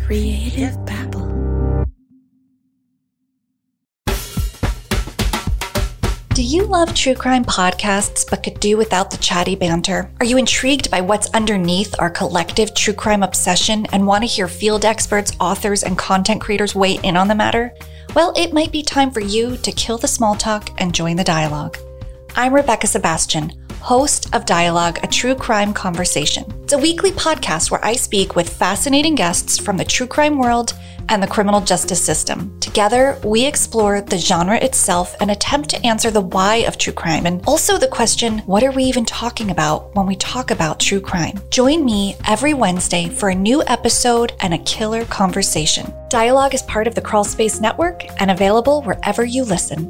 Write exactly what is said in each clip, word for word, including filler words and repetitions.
Creative Babble. Do you love true crime podcasts but could do without the chatty banter? Are you intrigued by what's underneath our collective true crime obsession and want to hear field experts, authors, and content creators weigh in on the matter? Well, it might be time for you to kill the small talk and join the dialogue. I'm Rebecca Sebastian, host of Dialogue, a True Crime Conversation. It's a weekly podcast where I speak with fascinating guests from the true crime world and the criminal justice system. Together, we explore the genre itself and attempt to answer the why of true crime, and also the question, what are we even talking about when we talk about true crime? Join me every Wednesday for a new episode and a killer conversation. Dialogue is part of the Crawlspace Network and available wherever you listen.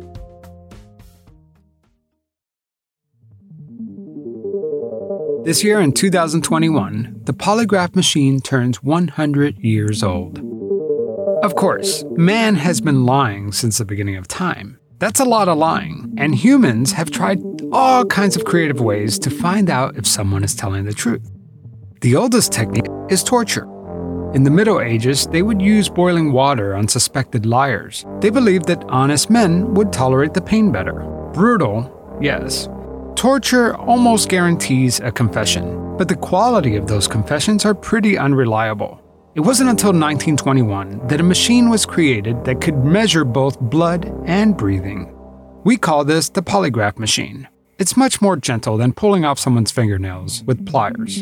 This year in two thousand twenty-one, the polygraph machine turns one hundred years old. Of course, man has been lying since the beginning of time. That's a lot of lying, and humans have tried all kinds of creative ways to find out if someone is telling the truth. The oldest technique is torture. In the Middle Ages, they would use boiling water on suspected liars. They believed that honest men would tolerate the pain better. Brutal, yes. Torture almost guarantees a confession, but the quality of those confessions are pretty unreliable. It wasn't until nineteen twenty-one that a machine was created that could measure both blood and breathing. We call this the polygraph machine. It's much more gentle than pulling off someone's fingernails with pliers.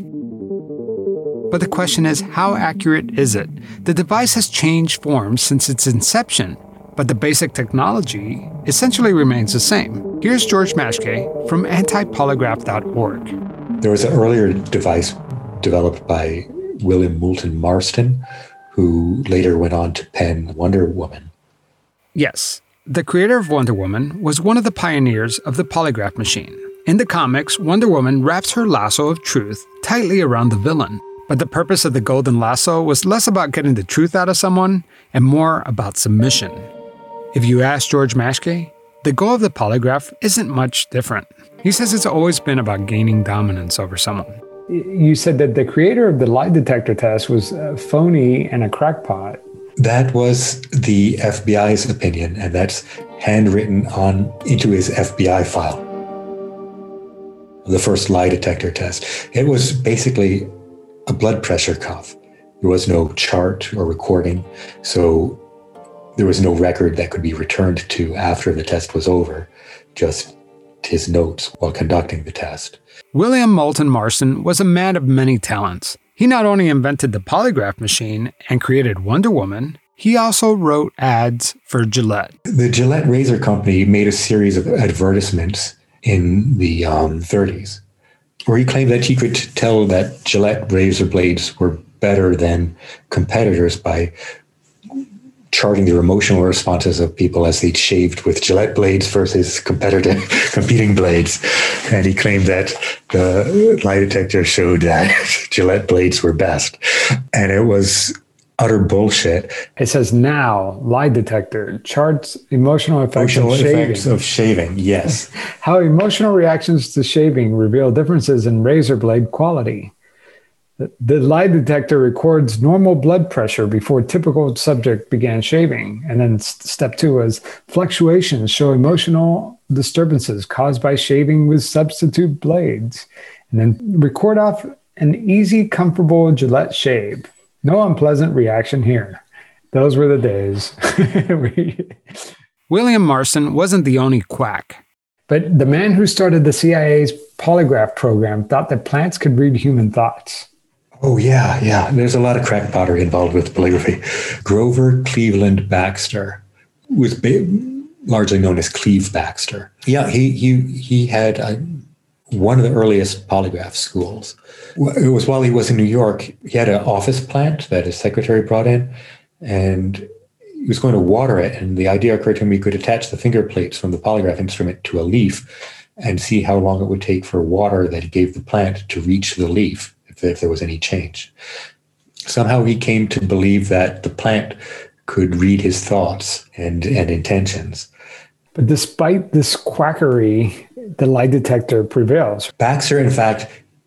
But the question is, how accurate is it? The device has changed forms since its inception, but the basic technology essentially remains the same. Here's George Maschke from anti polygraph dot org. There was an earlier device developed by William Moulton Marston, who later went on to pen Wonder Woman. Yes, the creator of Wonder Woman was one of the pioneers of the polygraph machine. In the comics, Wonder Woman wraps her lasso of truth tightly around the villain. But the purpose of the golden lasso was less about getting the truth out of someone and more about submission. If you ask George Maschke, the goal of the polygraph isn't much different. He says it's always been about gaining dominance over someone. You said that the creator of the lie detector test was uh, phony and a crackpot. That was the F B I's opinion, and that's handwritten on into his F B I file. The first lie detector test. It was basically a blood pressure cuff. There was no chart or recording, so there was no record that could be returned to after the test was over, just his notes while conducting the test. William Moulton Marston was a man of many talents. He not only invented the polygraph machine and created Wonder Woman, he also wrote ads for Gillette. The Gillette Razor Company made a series of advertisements in the um, thirties, where he claimed that he could tell that Gillette razor blades were better than competitors by charting the emotional responses of people as they shaved with Gillette blades versus competitive competing blades. And he claimed that the lie detector showed that Gillette blades were best. And it was utter bullshit. It says now, lie detector charts emotional effects emotional of shaving. effects of shaving, yes. How emotional reactions to shaving reveal differences in razor blade quality. The, the lie detector records normal blood pressure before typical subject began shaving. And then step two is fluctuations show emotional disturbances caused by shaving with substitute blades. And then record off an easy, comfortable Gillette shave. No unpleasant reaction here. Those were the days. William Marston wasn't the only quack. But the man who started the C I A's polygraph program thought that plants could read human thoughts. Oh, yeah, yeah. There's a lot of crackpottery involved with polygraphy. Grover Cleveland Baxter was ba- largely known as Cleve Baxter. Yeah, he he he had a, one of the earliest polygraph schools. It was while he was in New York. He had an office plant that his secretary brought in, and he was going to water it. And the idea occurred to him he could attach the finger plates from the polygraph instrument to a leaf and see how long it would take for water that he gave the plant to reach the leaf, if there was any change. Somehow he came to believe that the plant could read his thoughts and, and intentions. But despite this quackery, the lie detector prevails. Baxter, in fact,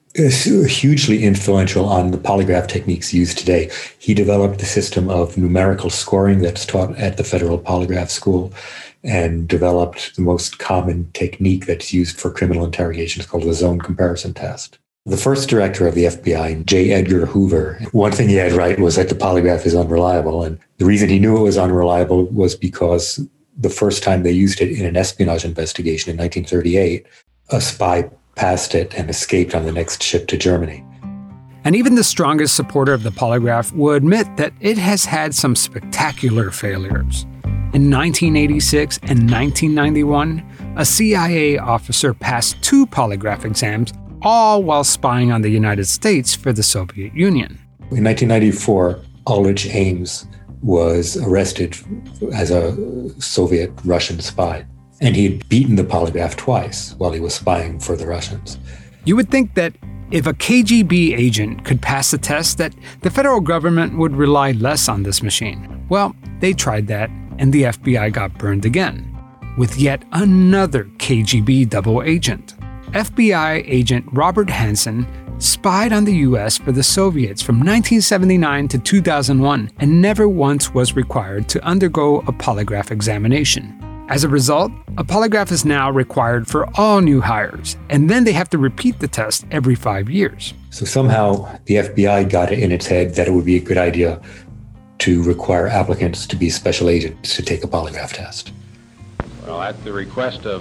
is hugely influential on the polygraph techniques used today. He developed the system of numerical scoring that's taught at the Federal Polygraph School and developed the most common technique that's used for criminal interrogations called the zone comparison test. The first director of the F B I, J. Edgar Hoover, one thing he had right was that the polygraph is unreliable. And the reason he knew it was unreliable was because the first time they used it in an espionage investigation in nineteen thirty-eight, a spy passed it and escaped on the next ship to Germany. And even the strongest supporter of the polygraph will admit that it has had some spectacular failures. In nineteen eighty-six and nineteen ninety-one, a C I A officer passed two polygraph exams, all while spying on the United States for the Soviet Union. In nineteen ninety-four, Ulrich Ames was arrested as a Soviet-Russian spy, and he had beaten the polygraph twice while he was spying for the Russians. You would think that if a K G B agent could pass the test, that the federal government would rely less on this machine. Well, they tried that, and the F B I got burned again, with yet another K G B double agent. F B I agent Robert Hansen spied on the U S for the Soviets from nineteen seventy-nine to two thousand one and never once was required to undergo a polygraph examination. As a result, a polygraph is now required for all new hires, and then they have to repeat the test every five years. So somehow the F B I got it in its head that it would be a good idea to require applicants to be special agents to take a polygraph test. Well, at the request of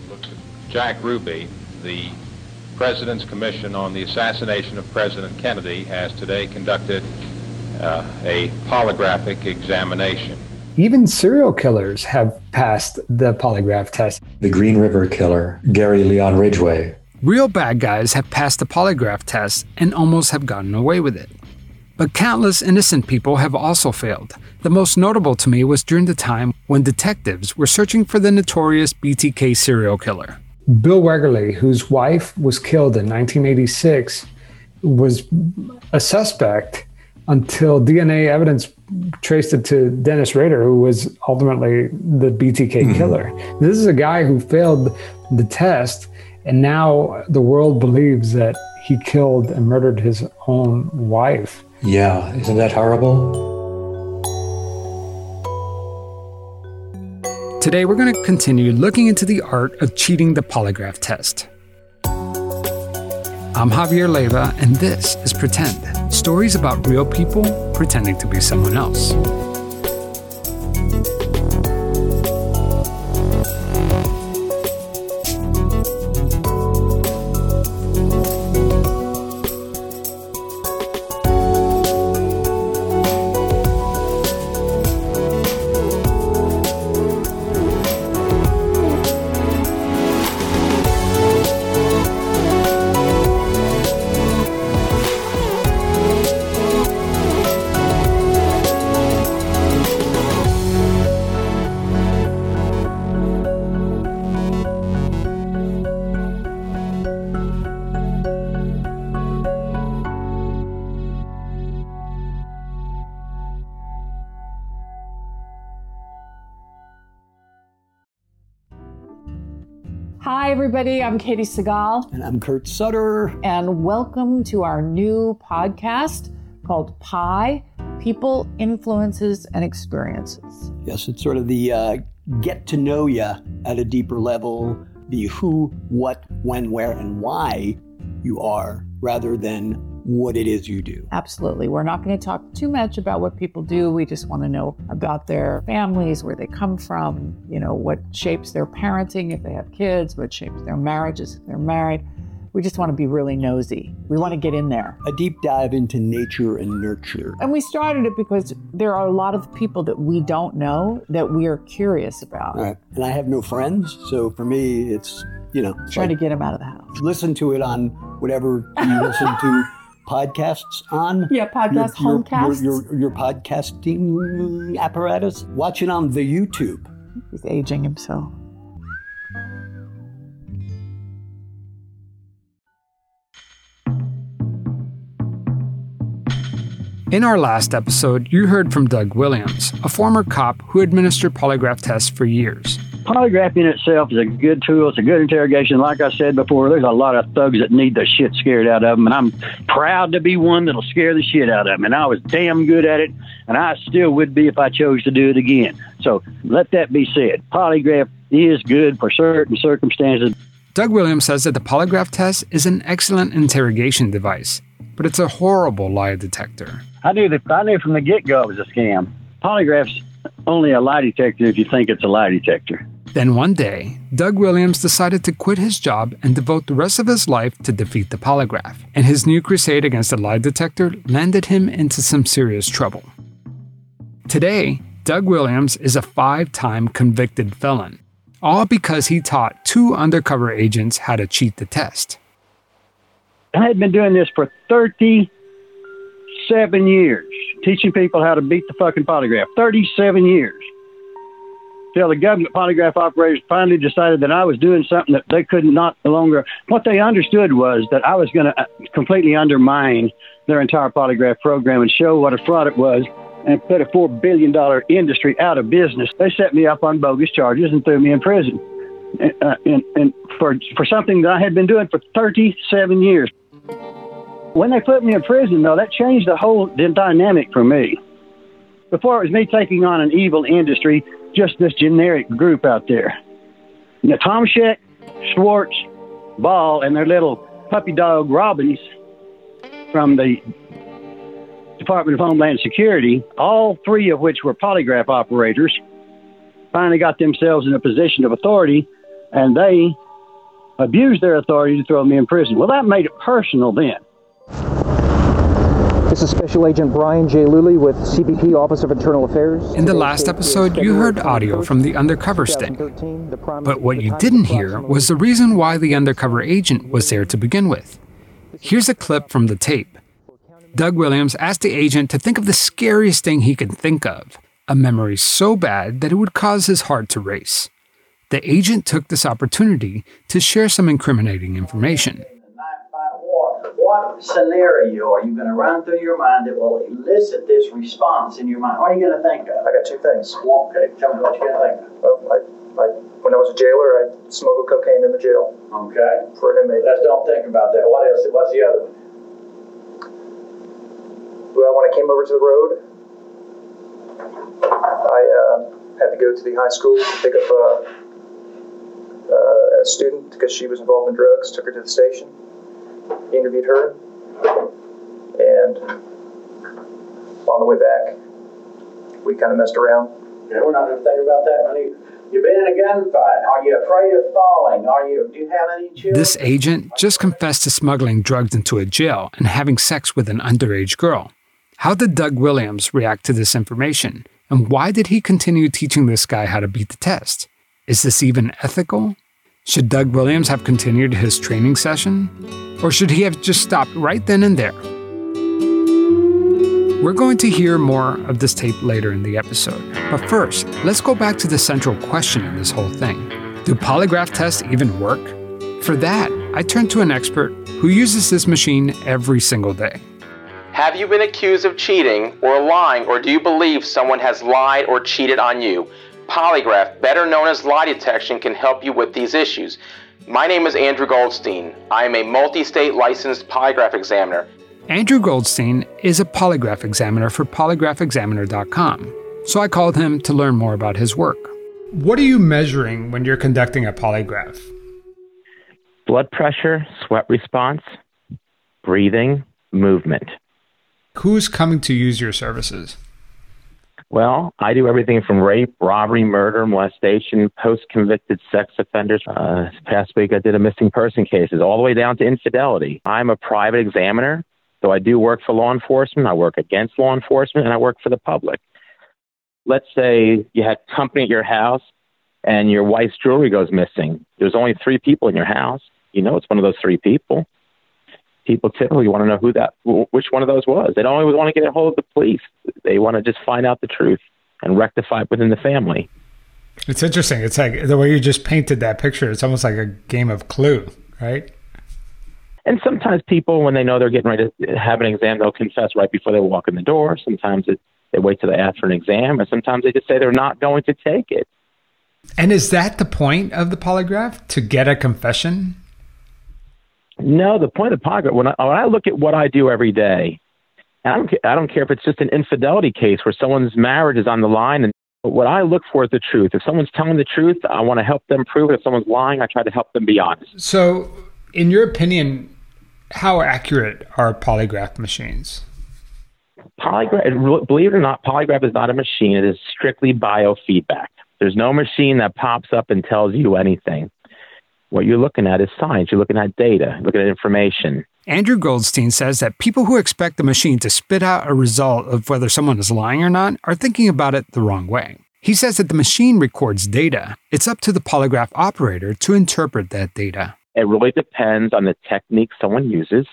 Jack Ruby, the President's Commission on the Assassination of President Kennedy has today conducted uh, a polygraphic examination. Even serial killers have passed the polygraph test. The Green River Killer, Gary Leon Ridgway. Real bad guys have passed the polygraph test and almost have gotten away with it. But countless innocent people have also failed. The most notable to me was during the time when detectives were searching for the notorious B T K serial killer. Bill Wegerle, whose wife was killed in nineteen eighty-six, was a suspect until D N A evidence traced it to Dennis Rader, who was ultimately the B T K mm-hmm. killer. This is a guy who failed the test, and now the world believes that he killed and murdered his own wife. Yeah, isn't that horrible? Today, we're going to continue looking into the art of cheating the polygraph test. I'm Javier Leiva, and this is Pretend, stories about real people pretending to be someone else. Hi, everybody. I'm Katie Segal. And I'm Kurt Sutter. And welcome to our new podcast called Pi, People, Influences, and Experiences. Yes, it's sort of the uh, get to know you at a deeper level, the who, what, when, where, and why you are, rather than what it is you do. Absolutely. We're not going to talk too much about what people do. We just want to know about their families, where they come from, you know, what shapes their parenting if they have kids, what shapes their marriages if they're married. We just want to be really nosy. We want to get in there. A deep dive into nature and nurture. And we started it because there are a lot of people that we don't know that we are curious about. Right. And I have no friends, so for me, it's, you know. Trying like, to get them out of the house. Listen to it on whatever you listen to podcasts on. Yeah, podcast, your, homecasts. Your, your, your podcasting apparatus. Watch it on the YouTube. He's aging himself. In our last episode, you heard from Doug Williams, a former cop who administered polygraph tests for years. polygraph in itself is a good tool. It's a good interrogation. Like I said before, there's a lot of thugs that need the shit scared out of them, and I'm proud to be one that'll scare the shit out of them. And I was damn good at it, and I still would be if I chose to do it again. So let that be said. Polygraph is good for certain circumstances. Doug Williams says that the polygraph test is an excellent interrogation device, but it's a horrible lie detector. I knew that I knew from the get-go it was a scam. Polygraph's only a lie detector if you think it's a lie detector. Then one day, Doug Williams decided to quit his job and devote the rest of his life to defeat the polygraph. And his new crusade against the lie detector landed him into some serious trouble. Today, Doug Williams is a five-time convicted felon, all because he taught two undercover agents how to cheat the test. I had been doing this for thirty-seven years, teaching people how to beat the fucking polygraph. thirty-seven years. Till the government polygraph operators finally decided that I was doing something that they could not no longer. What they understood was that I was going to completely undermine their entire polygraph program and show what a fraud it was and put a four billion dollars industry out of business. They set me up on bogus charges and threw me in prison. And, uh, and, and for, for something that I had been doing for thirty-seven years. When they put me in prison, though, that changed the whole the dynamic for me. Before, it was me taking on an evil industry, just this generic group out there. You know, Tomshek, Schwartz, Ball, and their little puppy dog Robbins from the Department of Homeland Security, all three of which were polygraph operators, finally got themselves in a position of authority, and they abused their authority to throw me in prison. Well, that made it personal then. This is Special Agent Brian J. Luley with C B P Office of Internal Affairs. In the last episode, you heard audio from the undercover sting. But what you didn't hear was the reason why the undercover agent was there to begin with. Here's a clip from the tape. Doug Williams asked the agent to think of the scariest thing he could think of, a memory so bad that it would cause his heart to race. The agent took this opportunity to share some incriminating information. What scenario are you going to run through your mind that will elicit this response in your mind? What are you going to think of? I got two things. Well, okay, tell me what you're going to think of. Well, I, I, when I was a jailer, I smuggled cocaine in the jail. Okay. For an inmate. Let's don't think about that. What else? What's the other one? Well, when I came over to the road, I uh, had to go to the high school to pick up a, uh, a student because she was involved in drugs. Took her to the station. Interviewed her, and on the way back, we kind of messed around. Yeah, we're not going to think about that one either. You've been in a gunfight. Are you afraid of falling? Are you? Do you have any children? This agent just confessed to smuggling drugs into a jail and having sex with an underage girl. How did Doug Williams react to this information? And why did he continue teaching this guy how to beat the test? Is this even ethical? Should Doug Williams have continued his training session? Or should he have just stopped right then and there? We're going to hear more of this tape later in the episode. But first, let's go back to the central question in this whole thing. Do polygraph tests even work? For that, I turned to an expert who uses this machine every single day. Have you been accused of cheating or lying, or do you believe someone has lied or cheated on you? Polygraph, better known as lie detection, can help you with these issues. My name is Andrew Goldstein. I am a multi-state licensed polygraph examiner. Andrew Goldstein is a polygraph examiner for polygraph examiner dot com, so I called him to learn more about his work. What are you measuring when you're conducting a polygraph? Blood pressure, sweat response, breathing, movement. Who's coming to use your services? Well, I do everything from rape, robbery, murder, molestation, post-convicted sex offenders. Uh, this past week I did a missing person cases, all the way down to infidelity. I'm a private examiner, so I do work for law enforcement. I work against law enforcement, and I work for the public. Let's say you had company at your house, and your wife's jewelry goes missing. There's only three people in your house. You know it's one of those three people. People typically want to know who that, which one of those was. They don't always want to get a hold of the police. They want to just find out the truth and rectify it within the family. It's interesting. It's like the way you just painted that picture. It's almost like a game of Clue, right? And sometimes people, when they know they're getting ready to have an exam, they'll confess right before they walk in the door. Sometimes it, they wait till they ask for an exam, and sometimes they just say they're not going to take it. And is that the point of the polygraph, to get a confession? No, the point of the polygraph, when I, when I look at what I do every day, and I don't, I don't care if it's just an infidelity case where someone's marriage is on the line, and what I look for is the truth. If someone's telling the truth, I want to help them prove it. If someone's lying, I try to help them be honest. So, in your opinion, how accurate are polygraph machines? Polygraph, believe it or not, polygraph is not a machine. It is strictly biofeedback. There's no machine that pops up and tells you anything. What you're looking at is science. You're looking at data, looking at information. Andrew Goldstein says that people who expect the machine to spit out a result of whether someone is lying or not are thinking about it the wrong way. He says that the machine records data. It's up to the polygraph operator to interpret that data. It really depends on the technique someone uses,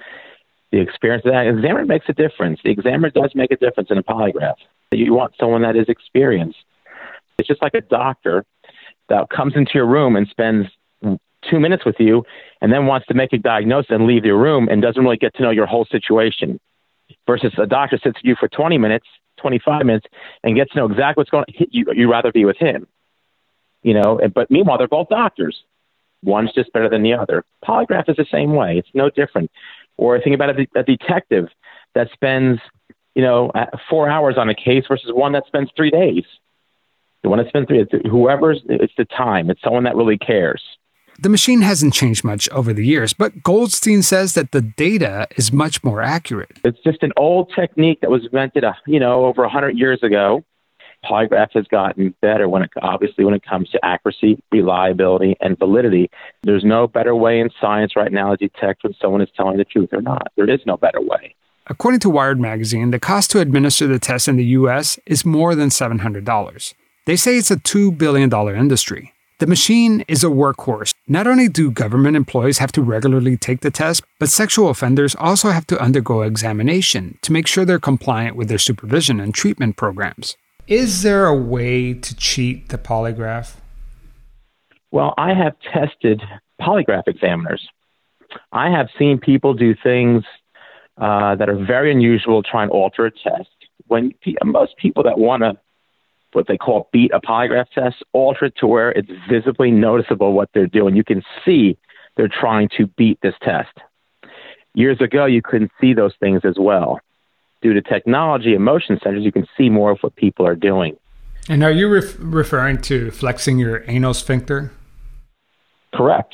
the experience of that. The examiner makes a difference. The examiner does make a difference in a polygraph. You want someone that is experienced. It's just like a doctor that comes into your room and spends two minutes with you and then wants to make a diagnosis and leave your room and doesn't really get to know your whole situation, versus a doctor sits with you for twenty minutes, twenty-five minutes and gets to know exactly what's going on. You, you'd rather be with him, you know, but meanwhile, they're both doctors. One's just better than the other. Polygraph is the same way. It's no different. Or think about a, a detective that spends, you know, four hours on a case versus one that spends three days. The one that spends three, whoever's, it's the time. It's someone that really cares. The machine hasn't changed much over the years, but Goldstein says that the data is much more accurate. It's just an old technique that was invented, uh, you know, over one hundred years ago. Polygraph has gotten better when it, obviously, when it comes to accuracy, reliability, and validity. There's no better way in science right now to detect when someone is telling the truth or not. There is no better way. According to Wired magazine, the cost to administer the test in the U S is more than seven hundred dollars. They say it's a two billion dollars industry. The machine is a workhorse. Not only do government employees have to regularly take the test, but sexual offenders also have to undergo examination to make sure they're compliant with their supervision and treatment programs. Is there a way to cheat the polygraph? Well, I have tested polygraph examiners. I have seen people do things uh, that are very unusual, try and alter a test. When most people that want to, what they call beat a polygraph test, alter it to where it's visibly noticeable what they're doing. You can see they're trying to beat this test. Years ago, you couldn't see those things as well. Due to technology and motion sensors, you can see more of what people are doing. And are you ref- referring to flexing your anal sphincter? Correct.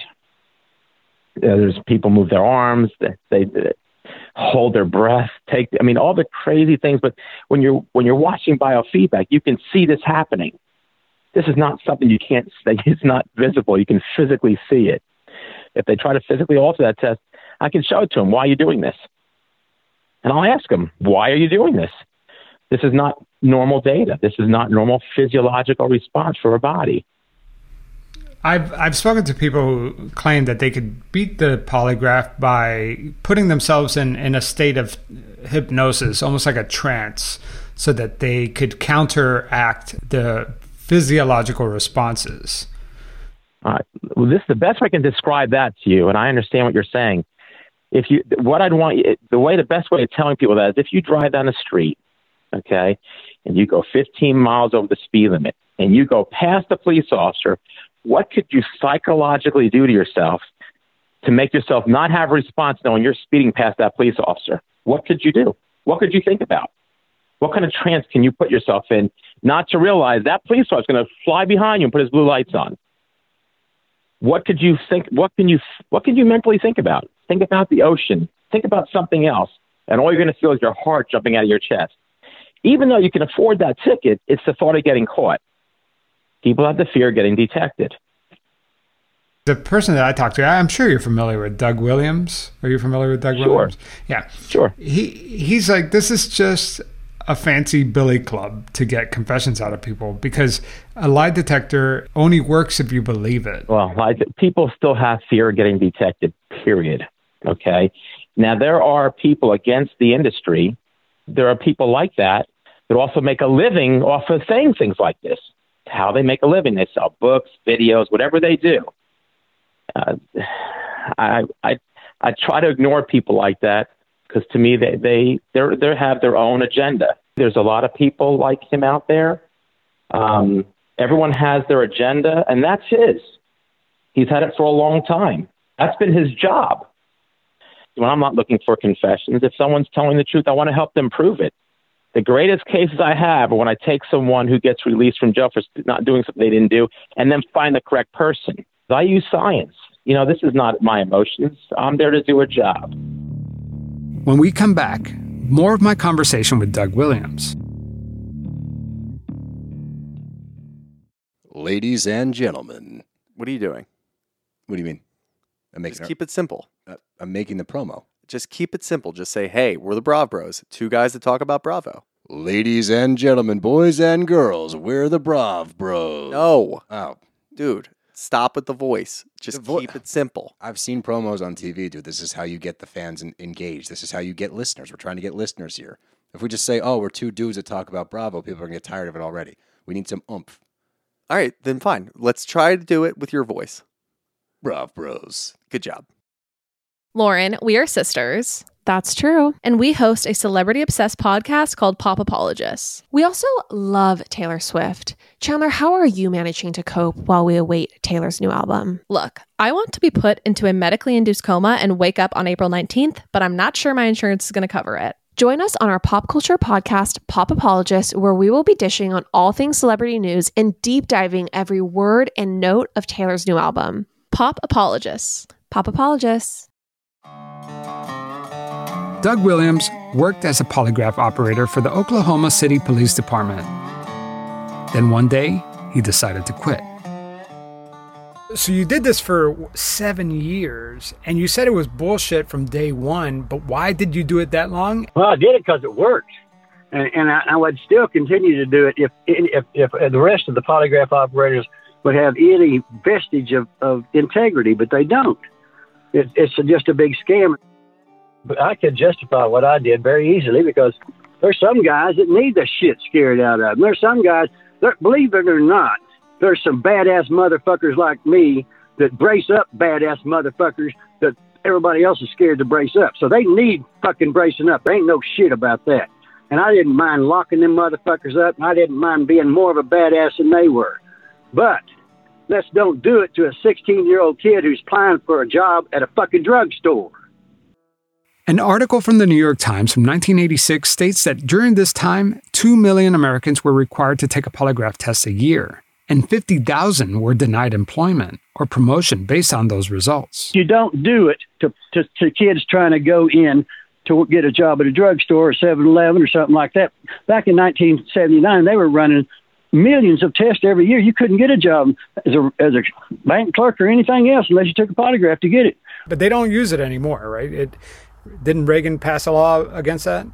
Uh, there's people move their arms, they, they, they hold their breath, take, I mean, all the crazy things. But when you're when you're watching biofeedback, you can see this happening. This is not something you can't say. It's not visible. You can physically see it. If they try to physically alter that test, I can show it to them. Why are you doing this? And I'll ask them, why are you doing this? This is not normal data. This is not normal physiological response for a body. I've I've spoken to people who claim that they could beat the polygraph by putting themselves in, in a state of hypnosis, almost like a trance, so that they could counteract the physiological responses. Uh, well, this is the best way I can describe that to you, and I understand what you're saying. If you, what I'd want, the way, the best way of telling people that is if you drive down the street, okay, and you go fifteen miles over the speed limit, and you go past the police officer, what could you psychologically do to yourself to make yourself not have a response knowing you're speeding past that police officer? What could you do? What could you think about? What kind of trance can you put yourself in not to realize that police officer is going to fly behind you and put his blue lights on? What could you think? What can you, what can you mentally think about? Think about the ocean. Think about something else. And all you're going to feel is your heart jumping out of your chest. Even though you can afford that ticket, it's the thought of getting caught. People have the fear of getting detected. The person that I talked to, I'm sure you're familiar with Doug Williams. Are you familiar with Doug Sure. Williams? Yeah. Sure. He He's like, this is just a fancy billy club to get confessions out of people because a lie detector only works if you believe it. Well, lie de- people still have fear of getting detected, period. Okay? Now, there are people against the industry. There are people like that that also make a living off of saying things like this. How they make a living. They sell books, videos, whatever they do. Uh, I, I I try to ignore people like that because to me they they they they have their own agenda. There's a lot of people like him out there. Um, Everyone has their agenda, and that's his. He's had it for a long time. That's been his job. When I'm not looking for confessions, if someone's telling the truth, I want to help them prove it. The greatest cases I have are when I take someone who gets released from jail for not doing something they didn't do and then find the correct person. I use science. You know, this is not my emotions. I'm there to do a job. When we come back, more of my conversation with Doug Williams. Ladies and gentlemen. What are you doing? What do you mean? I'm making Just a, keep it simple. Uh, I'm making the promo. Just keep it simple. Just say, hey, we're the Brav Bros. Two guys that talk about Bravo. Ladies and gentlemen, boys and girls, we're the Brav Bros. No. Oh. Dude, stop with the voice. Just the vo- keep it simple. I've seen promos on T V, dude. This is how you get the fans in- engaged. This is how you get listeners. We're trying to get listeners here. If we just say, oh, we're two dudes that talk about Bravo, people are going to get tired of it already. We need some oomph. All right, then fine. Let's try to do it with your voice. Brav Bros. Good job. Lauren, we are sisters. That's true. And we host a celebrity-obsessed podcast called Pop Apologists. We also love Taylor Swift. Chandler, how are you managing to cope while we await Taylor's new album? Look, I want to be put into a medically induced coma and wake up on April nineteenth, but I'm not sure my insurance is going to cover it. Join us on our pop culture podcast, Pop Apologists, where we will be dishing on all things celebrity news and deep diving every word and note of Taylor's new album. Pop Apologists. Pop Apologists. Doug Williams worked as a polygraph operator for the Oklahoma City Police Department. Then one day, he decided to quit. So you did this for seven years, and you said it was bullshit from day one, but why did you do it that long? Well, I did it because it worked. And, and I, I would still continue to do it if, if, if the rest of the polygraph operators would have any vestige of, of integrity, but they don't. It, it's just a big scam. But I could justify what I did very easily because there's some guys that need the shit scared out of them. There's some guys, believe it or not, there's some badass motherfuckers like me that brace up badass motherfuckers that everybody else is scared to brace up. So they need fucking bracing up. There ain't no shit about that. And I didn't mind locking them motherfuckers up, and I didn't mind being more of a badass than they were. But let's don't do it to a sixteen-year-old kid who's applying for a job at a fucking drugstore. An article from the New York Times from nineteen eighty-six states that during this time, two million Americans were required to take a polygraph test a year, and fifty thousand were denied employment or promotion based on those results. You don't do it to, to, to kids trying to go in to get a job at a drugstore or seven eleven or something like that. Back in nineteen seventy-nine, they were running millions of tests every year. You couldn't get a job as a, as a bank clerk or anything else unless you took a polygraph to get it. But they don't use it anymore, right? It Didn't Reagan pass a law against that?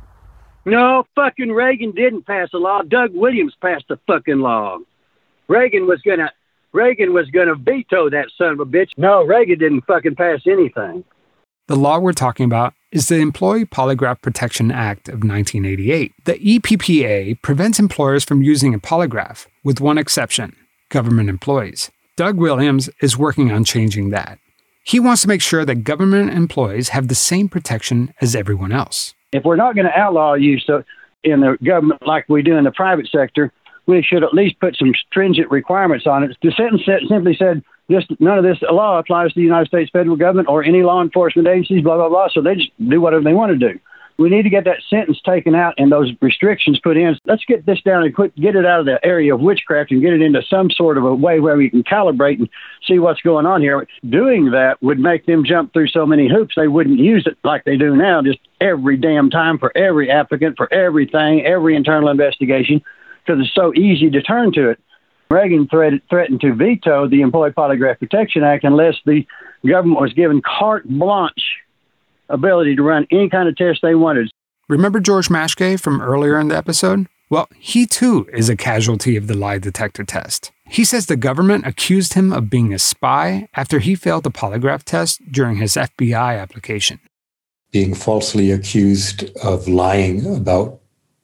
No, fucking Reagan didn't pass a law. Doug Williams passed the fucking law. Reagan was gonna, Reagan was gonna veto that son of a bitch. No, Reagan didn't fucking pass anything. The law we're talking about is the Employee Polygraph Protection Act of nineteen eighty-eight. The E P P A prevents employers from using a polygraph, with one exception: government employees. Doug Williams is working on changing that. He wants to make sure that government employees have the same protection as everyone else. If we're not going to outlaw use in the government like we do in the private sector, we should at least put some stringent requirements on it. The sentence simply said, this, none of this law applies to the United States federal government or any law enforcement agencies, blah, blah, blah. So they just do whatever they want to do. We need to get that sentence taken out and those restrictions put in. Let's get this down and quit, get it out of the area of witchcraft and get it into some sort of a way where we can calibrate and see what's going on here. Doing that would make them jump through so many hoops they wouldn't use it like they do now, just every damn time for every applicant, for everything, every internal investigation, because it's so easy to turn to it. Reagan threat, threatened to veto the Employee Polygraph Protection Act unless the government was given carte blanche ability to run any kind of test they wanted. Remember George Mashke from earlier in the episode? Well, he too is a casualty of the lie detector test. He says the government accused him of being a spy after he failed the polygraph test during his F B I application. Being falsely accused of lying about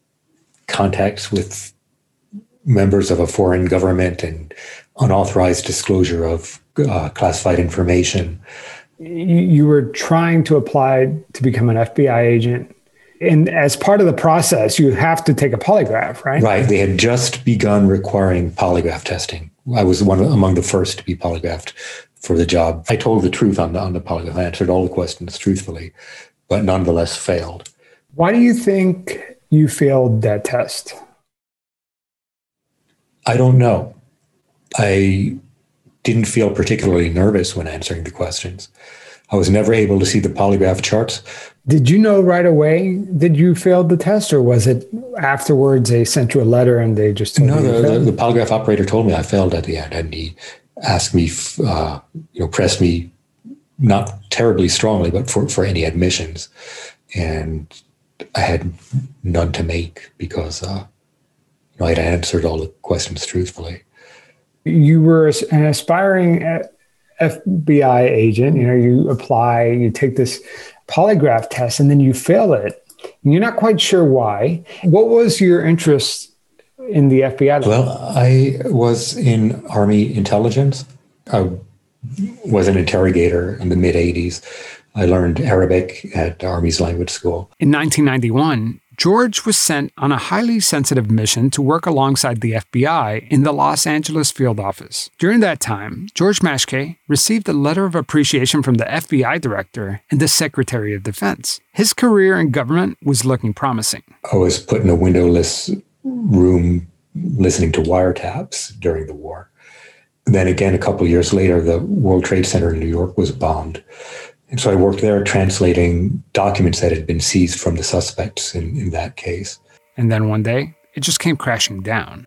contacts with members of a foreign government and unauthorized disclosure of uh, classified information. You were trying to apply to become an F B I agent. And as part of the process, you have to take a polygraph, right? Right. They had just begun requiring polygraph testing. I was one among the first to be polygraphed for the job. I told the truth on the, on the polygraph. I answered all the questions truthfully, but nonetheless failed. Why do you think you failed that test? I don't know. I didn't feel particularly nervous when answering the questions. I was never able to see the polygraph charts. Did you know right away that you failed the test, or was it afterwards they sent you a letter and they just told no, you? No, the, the polygraph operator told me I failed at the end, and he asked me, uh, you know, pressed me not terribly strongly, but for, for any admissions. And I had none to make because uh, you know, I had answered all the questions truthfully. You were an aspiring F B I agent. You know, you apply, you take this polygraph test, and then you fail it. And you're not quite sure why. What was your interest in the F B I? Well, I was in Army intelligence. I was an interrogator in the mid eighties. I learned Arabic at the Army's language school. In nineteen ninety-one, George was sent on a highly sensitive mission to work alongside the F B I in the Los Angeles field office. During that time, George Maschke received a letter of appreciation from the F B I director and the Secretary of Defense. His career in government was looking promising. I was put in a windowless room listening to wiretaps during the war. Then again, a couple of years later, the World Trade Center in New York was bombed. And so I worked there translating documents that had been seized from the suspects in, in that case. And then one day, it just came crashing down.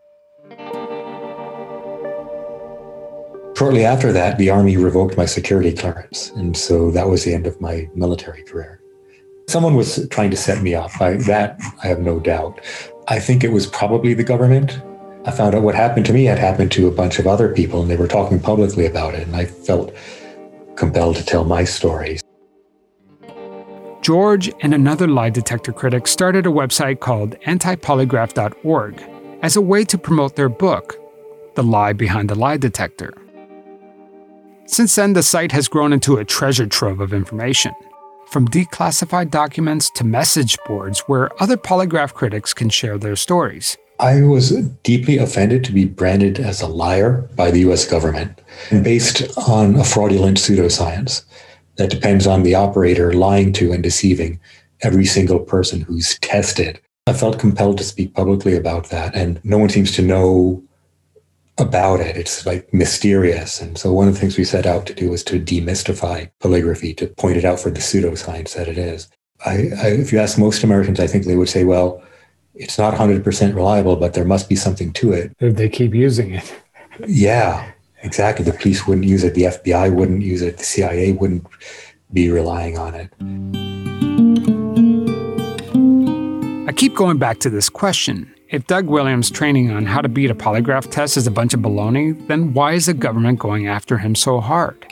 Shortly after that, the Army revoked my security clearance. And so that was the end of my military career. Someone was trying to set me up. I, that, I have no doubt. I think it was probably the government. I found out what happened to me had happened to a bunch of other people, and they were talking publicly about it. And I felt compelled to tell my stories. George and another lie detector critic started a website called anti polygraph dot org as a way to promote their book, The Lie Behind the Lie Detector. Since then, the site has grown into a treasure trove of information, from declassified documents to message boards where other polygraph critics can share their stories. I was deeply offended to be branded as a liar by the U S government, based on a fraudulent pseudoscience that depends on the operator lying to and deceiving every single person who's tested. I felt compelled to speak publicly about that, and no one seems to know about it. It's like mysterious. And so one of the things we set out to do was to demystify polygraphy, to point it out for the pseudoscience that it is. I, I, if you ask most Americans, I think they would say, well, it's not one hundred percent reliable, but there must be something to it. If they keep using it. Yeah, exactly. The police wouldn't use it. The F B I wouldn't use it. The C I A wouldn't be relying on it. I keep going back to this question. If Doug Williams' training on how to beat a polygraph test is a bunch of baloney, then why is the government going after him so hard?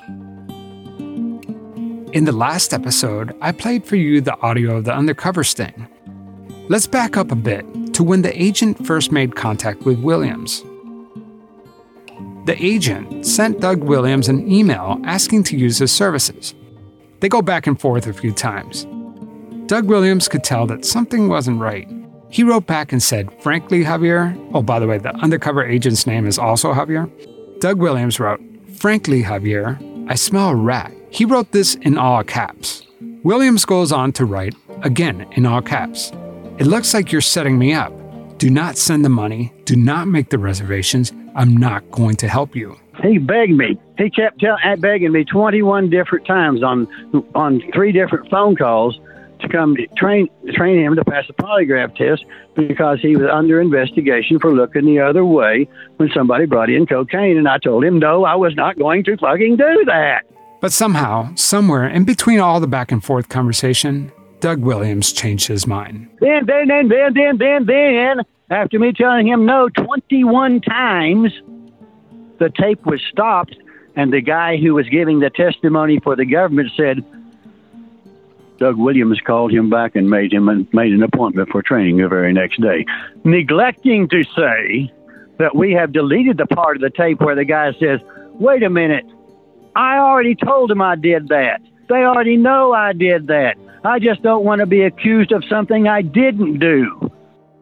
In the last episode, I played for you the audio of the undercover sting. Let's back up a bit to when the agent first made contact with Williams. The agent sent Doug Williams an email asking to use his services. They go back and forth a few times. Doug Williams could tell that something wasn't right. He wrote back and said, "Frankly, Javier," oh, by the way, the undercover agent's name is also Javier. Doug Williams wrote, "Frankly, Javier, I smell a rat." He wrote this in all caps. Williams goes on to write, again in all caps, "It looks like you're setting me up. Do not send the money. Do not make the reservations. I'm not going to help you." He begged me. He kept tell, begging me twenty-one different times on on three different phone calls to come train train him to pass a polygraph test because he was under investigation for looking the other way when somebody brought in cocaine. And I told him, no, I was not going to fucking do that. But somehow, somewhere in between all the back and forth conversation, Doug Williams changed his mind. Then, then, then, then, then, then, then, after me telling him no twenty-one times, the tape was stopped, and the guy who was giving the testimony for the government said, Doug Williams called him back and made him and made an appointment for training the very next day, neglecting to say that we have deleted the part of the tape where the guy says, wait a minute, I already told him I did that. They already know I did that. I just don't want to be accused of something I didn't do.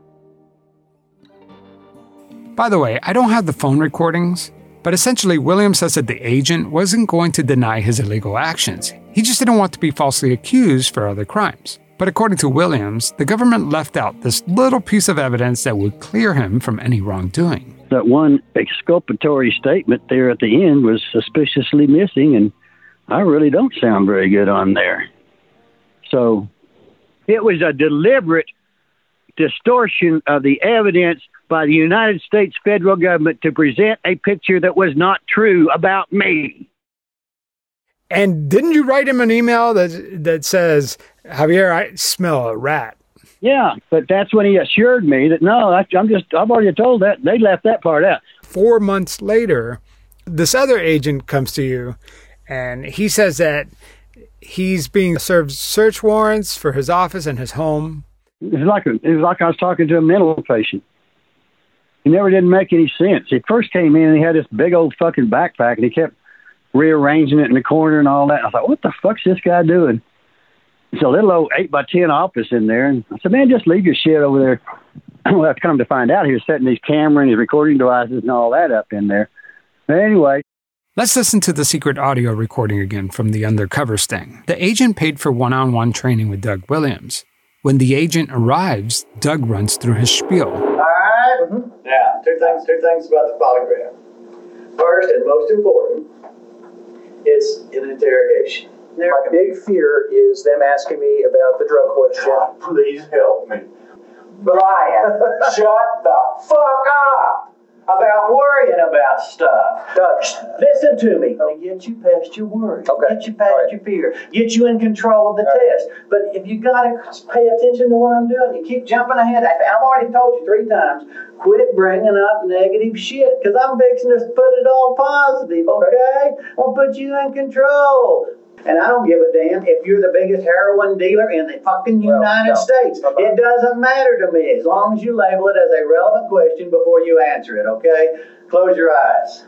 By the way, I don't have the phone recordings, but essentially Williams says that the agent wasn't going to deny his illegal actions. He just didn't want to be falsely accused for other crimes. But according to Williams, the government left out this little piece of evidence that would clear him from any wrongdoing. That one exculpatory statement there at the end was suspiciously missing, and I really don't sound very good on there. So it was a deliberate distortion of the evidence by the United States federal government to present a picture that was not true about me. And didn't you write him an email that that says, Javier, I smell a rat? Yeah, but that's when he assured me that, no, I'm just, I've already told that. They left that part out. Four months later, this other agent comes to you, and he says that he's being served search warrants for his office and his home. It was like, a, it was like I was talking to a mental patient. It never didn't make any sense. He first came in and he had this big old fucking backpack, and he kept rearranging it in the corner and all that. I thought, what the fuck's this guy doing? It's a little old eight by ten office in there. And I said, man, just leave your shit over there. Well, I've come to find out he was setting his camera and his recording devices and all that up in there. But anyway. Let's listen to the secret audio recording again from the undercover sting. The agent paid for one-on-one training with Doug Williams. When the agent arrives, Doug runs through his spiel. All right. Mm-hmm. Now, two things, two things about the polygraph. First, and most important, it's an interrogation. My big fear is them asking me about the drug question. God, please help me. Brian, shut the fuck up about worrying about stuff. Doug, listen to me. I'm going to get you past your worry. Okay. Get you past right. your fear. Get you in control of the All test. Right. But if you got to pay attention to what I'm doing, you keep jumping ahead. I've already told you three times, quit bringing up negative shit, because I'm fixing to put it all positive, okay? okay? I'll put you in control. And I don't give a damn if you're the biggest heroin dealer in the fucking United well, no. States. Uh-huh. It doesn't matter to me as long as you label it as a relevant question before you answer it, okay? Close your eyes.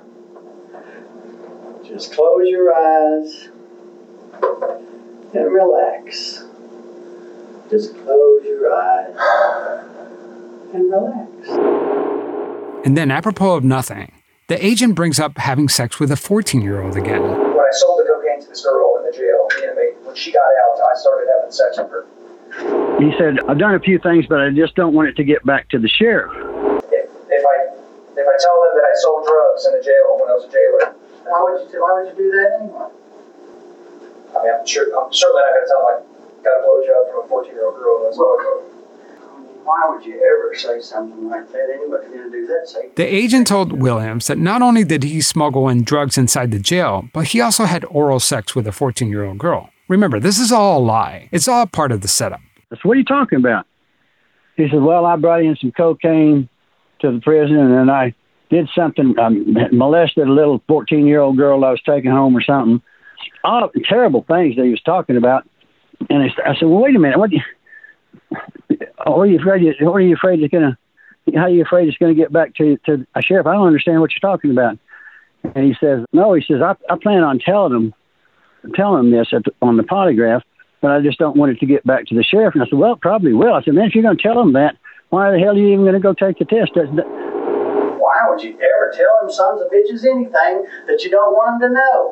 Just close your eyes and relax. Just close your eyes and relax. And then, apropos of nothing, the agent brings up having sex with a fourteen-year-old again. When I sold the cocaine to this girl in the jail, the inmate, when she got out, I started having sex with her. He said, I've done a few things, but I just don't want it to get back to the sheriff. If, if I if I tell them that I sold drugs in the jail when I was a jailer. Why would you, why would you do that anyway? I mean, I'm, sure, I'm certainly not going to tell them I got a blowjob from a fourteen-year-old girl. That's well, why would you ever say something like that? Anybody's going to do that. Say the agent told Williams that not only did he smuggle in drugs inside the jail, but he also had oral sex with a fourteen-year-old girl. Remember, this is all a lie. It's all part of the setup. That's what are you talking about? He said, well, I brought in some cocaine to the prison, and then I did something, um, molested a little fourteen-year-old girl I was taking home or something. All terrible things that he was talking about. And I said, well, wait a minute. What do you... Are you afraid? What are you afraid it's gonna? How are you afraid it's gonna get back to to a sheriff? I don't understand what you're talking about. And he says, no. He says, I, I plan on telling him, telling him this at the, on the polygraph, but I just don't want it to get back to the sheriff. And I said, well, it probably will. I said, man, if you're gonna tell him that, why the hell are you even gonna go take the test? That's, that... Why would you ever tell them sons of bitches anything that you don't want them to know?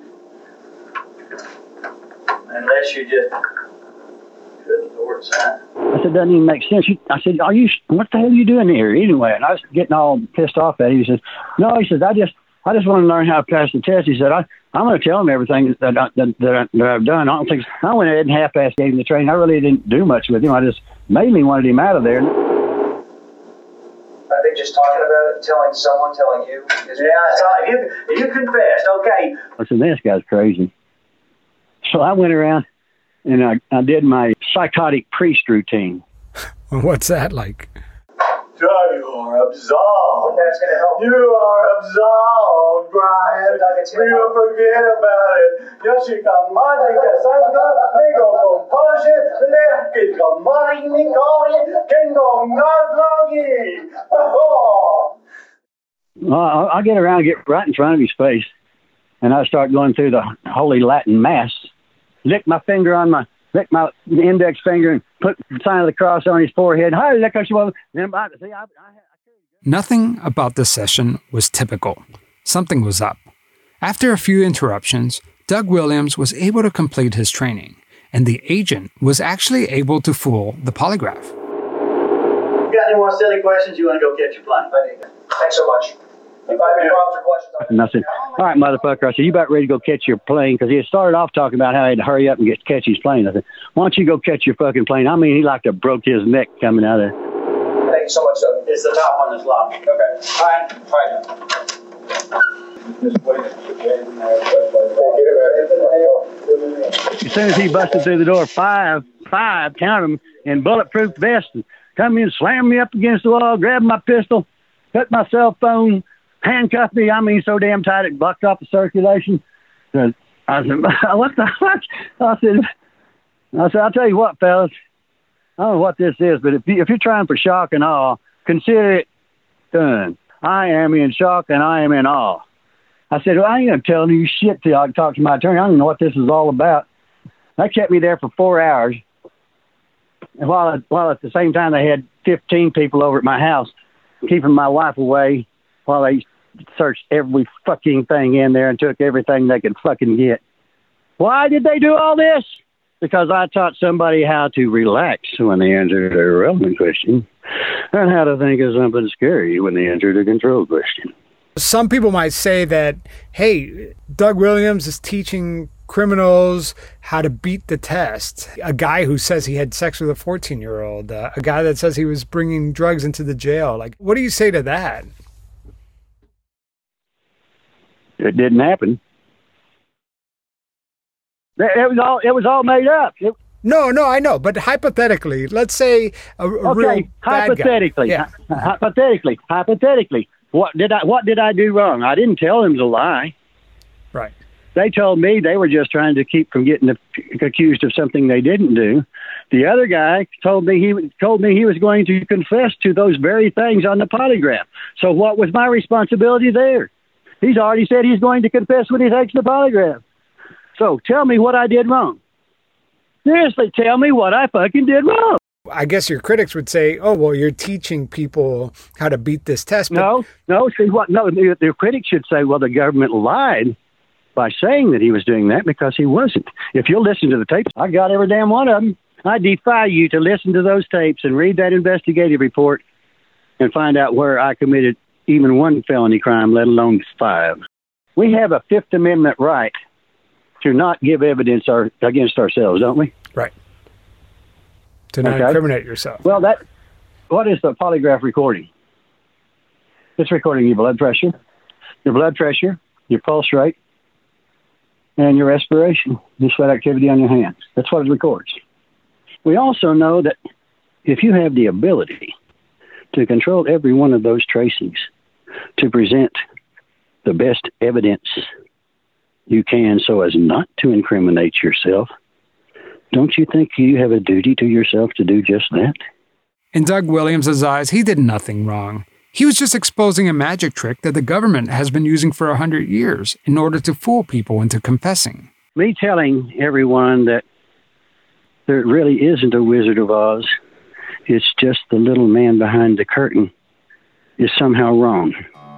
Yeah. Unless you just. Good Lord, son. I said, doesn't even make sense. You, I said, are you, what the hell are you doing here anyway? And I was getting all pissed off at him. He said, no, he says, I just, I just want to learn how to pass the test. He said, I, I'm going to tell him everything that, I, that, that, I, that I've done. I don't think, I went ahead and half-assed gave him the training. I really didn't do much with him. I just mainly wanted him out of there. I think just talking about it, telling someone, telling you. Is yeah, so you, you confessed, okay. I said, this guy's crazy. So I went around and I, I did my psychotic priest routine. What's that like? You are absolved. That's going to help. You are absolved, Brian. You forget about it. Yo soy camarada santo, nego compulsion, le que camari nicori, que no nadlogi. Oh. Well, I get around, get right in front of his face, and I start going through the Holy Latin Mass. Lick my finger on my, licked my index finger and put the sign of the cross on his forehead. Hey, look what you want. Then I, see, I, I, Nothing about this session was typical. Something was up. After a few interruptions, Doug Williams was able to complete his training, and the agent was actually able to fool the polygraph. You got any more silly questions? You want to go catch your plane? Thanks so much. If I have any problems or questions, I'll... And I said, all right, motherfucker. I said, you about ready to go catch your plane? Because he had started off talking about how he had to hurry up and get catch his plane. I said, why don't you go catch your fucking plane? I mean, he like to broke his neck coming out of there. Thank you so much, sir. It's the top one that's locked. Okay. All right. All right. As soon as he busted through the door, five, five, count them, in bulletproof vests, come in, slammed me up against the wall, grabbed my pistol, cut my cell phone, handcuffed me. I mean, so damn tight it blocked off the circulation. I said, what the fuck? I said, I said, I'll tell you what, fellas. I don't know what this is, but if, you, if you're trying for shock and awe, consider it done. I am in shock and I am in awe. I said, well, I ain't going to tell you shit till I can talk to my attorney. I don't know what this is all about. That kept me there for four hours. And while, while at the same time they had fifteen people over at my house, keeping my wife away while they searched every fucking thing in there and took everything they could fucking get. Why did they do all this? Because I taught somebody how to relax when they answered a relevant question and how to think of something scary when they answered a control question. Some people might say that, hey, Doug Williams is teaching criminals how to beat the test. A guy who says he had sex with a fourteen-year-old, uh, a guy that says he was bringing drugs into the jail. Like, what do you say to that? It didn't happen. It was all. It was all made up. It, no, no, I know. But hypothetically, let's say a, a okay, real bad hypothetically, guy. Yeah. hypothetically, hypothetically, what did I? What did I do wrong? I didn't tell them to lie. Right. They told me they were just trying to keep from getting accused of something they didn't do. The other guy told me he told me he was going to confess to those very things on the polygraph. So what was my responsibility there? He's already said he's going to confess when he takes the polygraph. So tell me what I did wrong. Seriously, tell me what I fucking did wrong. I guess your critics would say, oh, well, you're teaching people how to beat this test. But no, no, see what? No, the, the critics should say, well, the government lied by saying that he was doing that because he wasn't. If you'll listen to the tapes, I got every damn one of them. I defy you to listen to those tapes and read that investigative report and find out where I committed even one felony crime, let alone five. We have a Fifth Amendment right to not give evidence our, against ourselves, don't we? Right. To not okay. incriminate yourself. Well, that what is the polygraph recording? It's recording your blood pressure, your blood pressure, your pulse rate, and your respiration, the sweat activity on your hands. That's what it records. We also know that if you have the ability to control every one of those tracings to present the best evidence you can so as not to incriminate yourself, don't you think you have a duty to yourself to do just that? In Doug Williams' eyes, he did nothing wrong. He was just exposing a magic trick that the government has been using for a hundred years in order to fool people into confessing. Me telling everyone that there really isn't a Wizard of Oz, it's just the little man behind the curtain, is somehow wrong.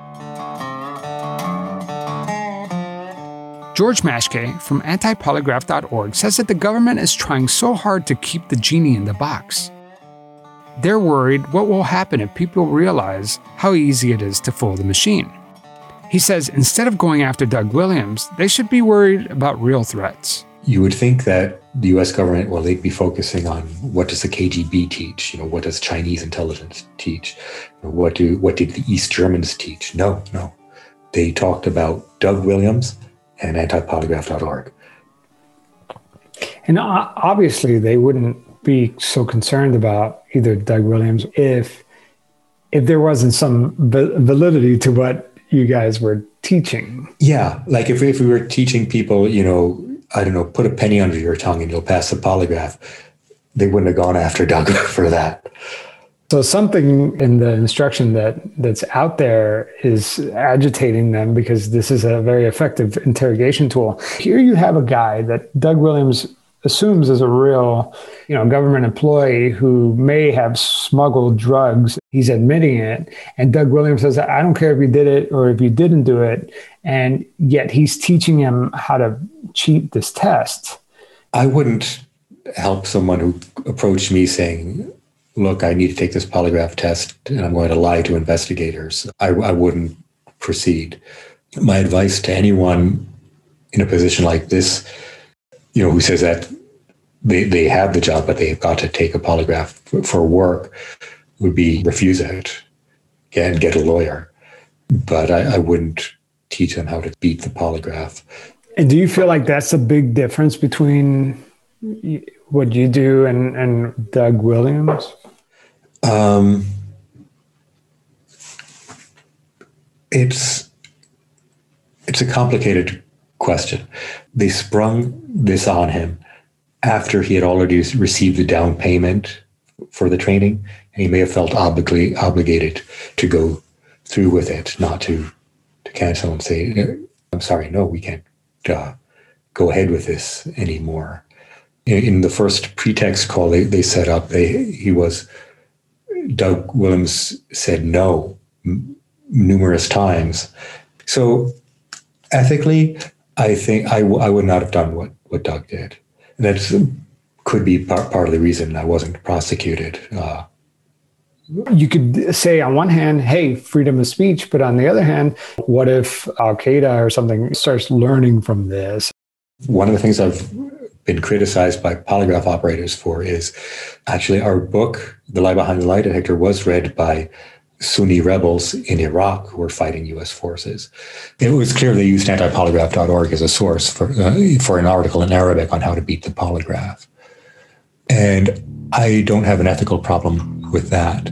George Mashke from anti polygraph dot org says that the government is trying so hard to keep the genie in the box. They're worried what will happen if people realize how easy it is to fool the machine. He says instead of going after Doug Williams, they should be worried about real threats. You would think that the U S government, well, they'd be focusing on what does the K G B teach? You know, what does Chinese intelligence teach? What do what did the East Germans teach? No, no. They talked about Doug Williams and anti polygraph dot org. And obviously they wouldn't be so concerned about either Doug Williams if if there wasn't some validity to what you guys were teaching. Yeah, like if, if we were teaching people, you know, I don't know, put a penny under your tongue and you'll pass the polygraph, they wouldn't have gone after Doug for that. So something in the instruction that that's out there is agitating them because this is a very effective interrogation tool. Here you have a guy that Doug Williams assumes is a real, you know, government employee who may have smuggled drugs. He's admitting it. And Doug Williams says, I don't care if you did it or if you didn't do it. And yet he's teaching him how to cheat this test. I wouldn't help someone who approached me saying, look, I need to take this polygraph test and I'm going to lie to investigators. I, I wouldn't proceed. My advice to anyone in a position like this, you know, who says that they, they have the job, but they've got to take a polygraph for, for work, would be refuse it and get a lawyer. But I, I wouldn't teach them how to beat the polygraph. And do you feel like that's a big difference between what you do and, and Doug Williams? Um, it's it's a complicated question. They sprung this on him after he had already received the down payment for the training, and he may have felt oblig- obligated to go through with it, not to, to cancel and say, I'm sorry, no, we can't uh, go ahead with this anymore. In, in the first pretext call they, they set up, they, he was, Doug Williams said no m- numerous times. So ethically, I think I, w- I would not have done what, what Doug did. And that could be part, part of the reason I wasn't prosecuted. Uh, you could say on one hand, hey, freedom of speech. But on the other hand, what if Al-Qaeda or something starts learning from this? One of the things I've been criticized by polygraph operators for is actually our book, The Lie Behind the Lie Detector, was read by Sunni rebels in Iraq who were fighting U S forces. It was clear they used anti polygraph dot org as a source for, uh, for an article in Arabic on how to beat the polygraph. And I don't have an ethical problem with that.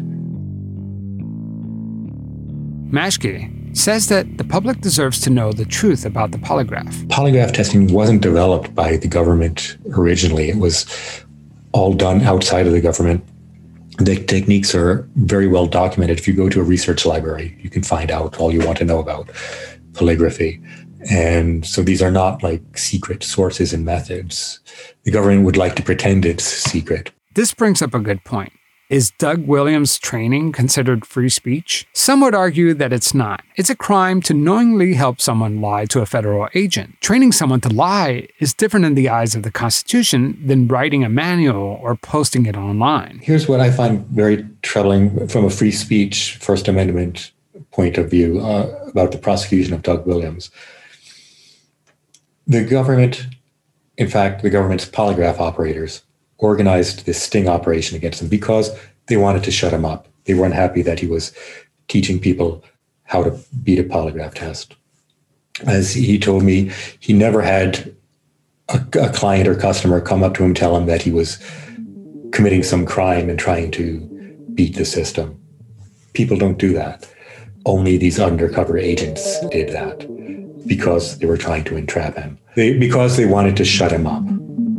Maschke says that the public deserves to know the truth about the polygraph. Polygraph testing wasn't developed by the government originally. It was all done outside of the government. The techniques are very well documented. If you go to a research library, you can find out all you want to know about polygraphy. And so these are not like secret sources and methods. The government would like to pretend it's secret. This brings up a good point. Is Doug Williams' training considered free speech? Some would argue that it's not. It's a crime to knowingly help someone lie to a federal agent. Training someone to lie is different in the eyes of the Constitution than writing a manual or posting it online. Here's what I find very troubling from a free speech First Amendment point of view uh, about the prosecution of Doug Williams. The government, in fact, the government's polygraph operators, organized this sting operation against him because they wanted to shut him up. They weren't happy that he was teaching people how to beat a polygraph test. As he told me, he never had a, a client or customer come up to him and tell him that he was committing some crime and trying to beat the system. People don't do that. Only these undercover agents did that because they were trying to entrap him, they, because they wanted to shut him up.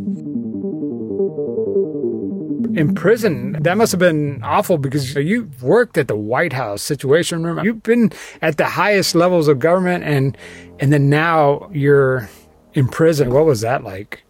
In prison, that must have been awful because you worked at the White House Situation Room. You've been at the highest levels of government, and and then now you're in prison. What was that like?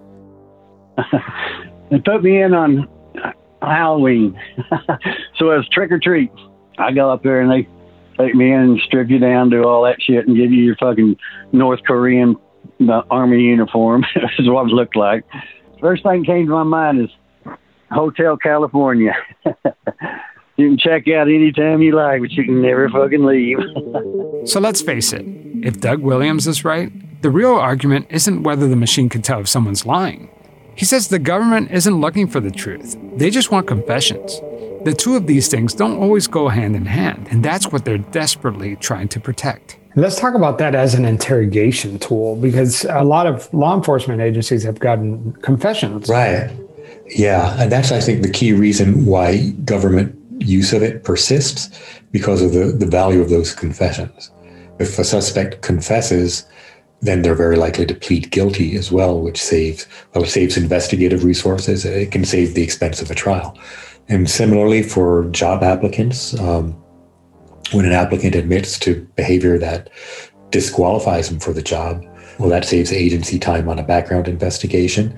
They put me in on Halloween. So it was trick or treat. I go up there and they take me in and strip you down, do all that shit, and give you your fucking North Korean uh, army uniform. This is what it looked like. First thing that came to my mind is Hotel California. You can check out anytime you like, but you can never fucking leave. So let's face it, if Doug Williams is right, the real argument isn't whether the machine can tell if someone's lying. He says the government isn't looking for the truth. They just want confessions. The two of these things don't always go hand in hand, and that's what they're desperately trying to protect. Let's talk about that as an interrogation tool, because a lot of law enforcement agencies have gotten confessions. Right. Yeah, and that's, I think, the key reason why government use of it persists, because of the, the value of those confessions. If a suspect confesses, then they're very likely to plead guilty as well, which saves, well, it saves investigative resources. It can save the expense of a trial. And similarly for job applicants, um, when an applicant admits to behavior that disqualifies them for the job, well, that saves agency time on a background investigation.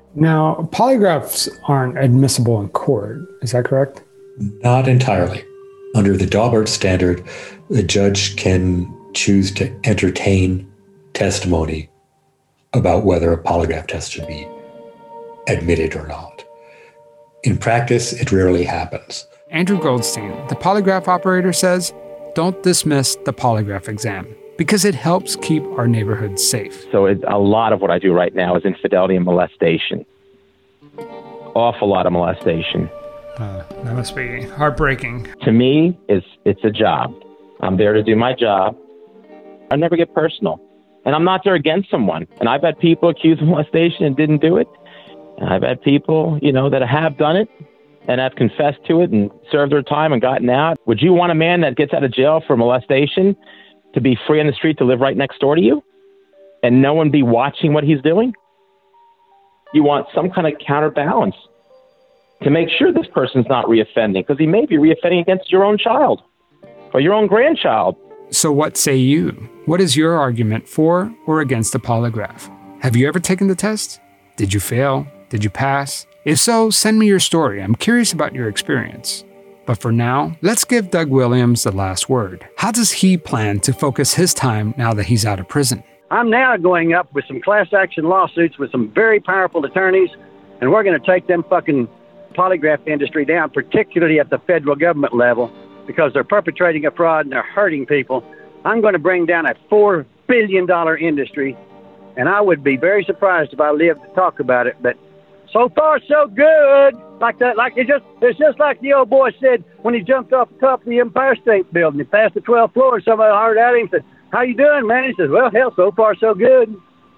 Now, polygraphs aren't admissible in court. Is that correct? Not entirely. Under the Daubert standard, the judge can choose to entertain testimony about whether a polygraph test should be admitted or not. In practice, it rarely happens. Andrew Goldstein, the polygraph operator, says, don't dismiss the polygraph exam because it helps keep our neighborhoods safe. So it, a lot of what I do right now is infidelity and molestation. Awful lot of molestation. Uh, that must be heartbreaking. To me, it's, it's a job. I'm there to do my job. I never get personal. And I'm not there against someone. And I've had people accused of molestation and didn't do it. And I've had people, you know, that have done it and have confessed to it and served their time and gotten out. Would you want a man that gets out of jail for molestation to be free on the street to live right next door to you and no one be watching what he's doing? You want some kind of counterbalance to make sure this person's not reoffending, because he may be reoffending against your own child or your own grandchild. So what say you? What is your argument for or against a polygraph? Have you ever taken the test? Did you fail? Did you pass? If so, send me your story. I'm curious about your experience. But for now, let's give Doug Williams the last word. How does he plan to focus his time now that he's out of prison? I'm now going up with some class action lawsuits with some very powerful attorneys, and we're going to take them fucking polygraph industry down, particularly at the federal government level, because they're perpetrating a fraud and they're hurting people. I'm going to bring down a four billion dollars industry, and I would be very surprised if I lived to talk about it, but so far so good. Like that, like it's just it's just like the old boy said when he jumped off the top of the Empire State Building. He passed the twelfth floor and somebody hollered at him and said, "How you doing, man?" He says, "Well, hell, so far so good."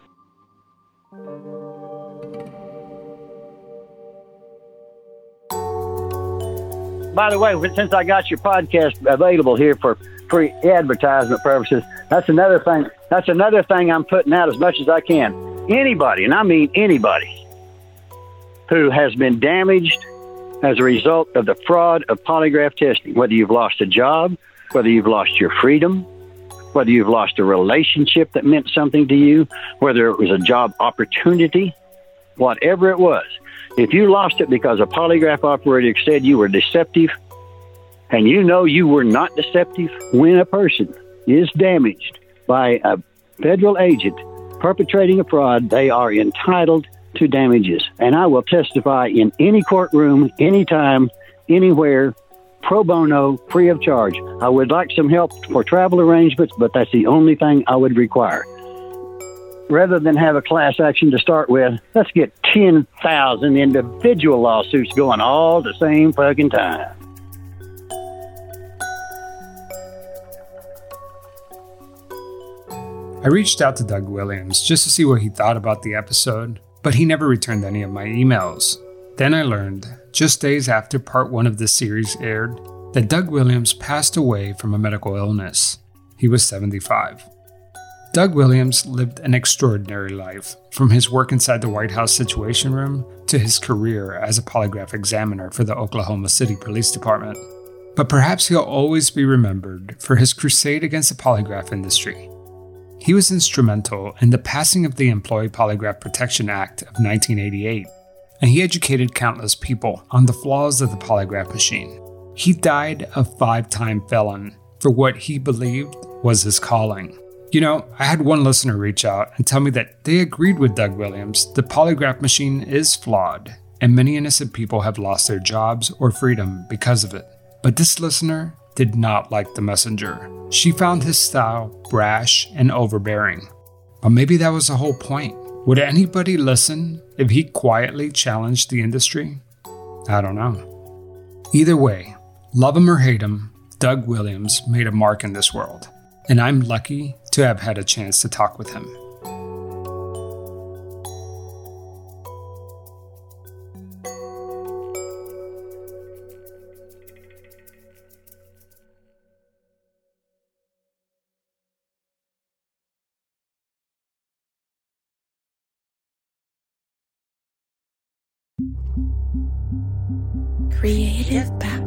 By the way, since I got your podcast available here for free advertisement purposes, that's another thing. That's another thing I'm putting out as much as I can. Anybody, and I mean anybody, who has been damaged as a result of the fraud of polygraph testing, whether you've lost a job, whether you've lost your freedom, whether you've lost a relationship that meant something to you, whether it was a job opportunity, whatever it was. If you lost it because a polygraph operator said you were deceptive, and you know you were not deceptive, when a person is damaged by a federal agent perpetrating a fraud, they are entitled to damages. And I will testify in any courtroom, anytime, anywhere, pro bono, free of charge. I would like some help for travel arrangements, but that's the only thing I would require. Rather than have a class action to start with, let's get ten thousand individual lawsuits going all at the same fucking time. I reached out to Doug Williams just to see what he thought about the episode, but he never returned any of my emails. Then I learned, just days after part one of this series aired, that Doug Williams passed away from a medical illness. He was seventy-five. Doug Williams lived an extraordinary life, from his work inside the White House Situation Room to his career as a polygraph examiner for the Oklahoma City Police Department. But perhaps he'll always be remembered for his crusade against the polygraph industry. He was instrumental in the passing of the Employee Polygraph Protection Act of nineteen eighty-eight, and he educated countless people on the flaws of the polygraph machine. He died a five-time felon for what he believed was his calling. You know, I had one listener reach out and tell me that they agreed with Doug Williams. The polygraph machine is flawed, and many innocent people have lost their jobs or freedom because of it. But this listener did not like the messenger. She found his style brash and overbearing. But maybe that was the whole point. Would anybody listen if he quietly challenged the industry? I don't know. Either way, love him or hate him, Doug Williams made a mark in this world. And I'm lucky to have had a chance to talk with him. Creative Back.